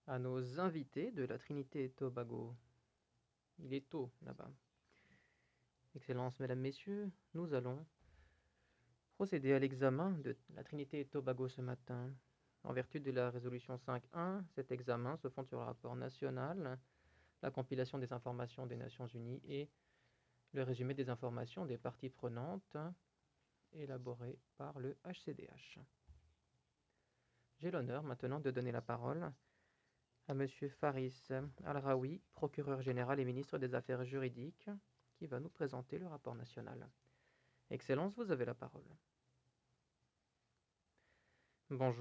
à nos invités de la Trinité et Tobago. Il est tôt là-bas. Excellences, Mesdames, Messieurs, nous allons procéder à l'examen de la Trinité et Tobago ce matin. En vertu de la résolution 5.1, cet examen se fonde sur le rapport national, la compilation des informations des Nations Unies et le résumé des informations des parties prenantes élaboré par le HCDH. J'ai l'honneur maintenant de donner la parole à Monsieur Faris Al-Raoui, procureur général et ministre des Affaires juridiques, qui va nous présenter le rapport national. Excellence, vous avez la parole. Bonjour.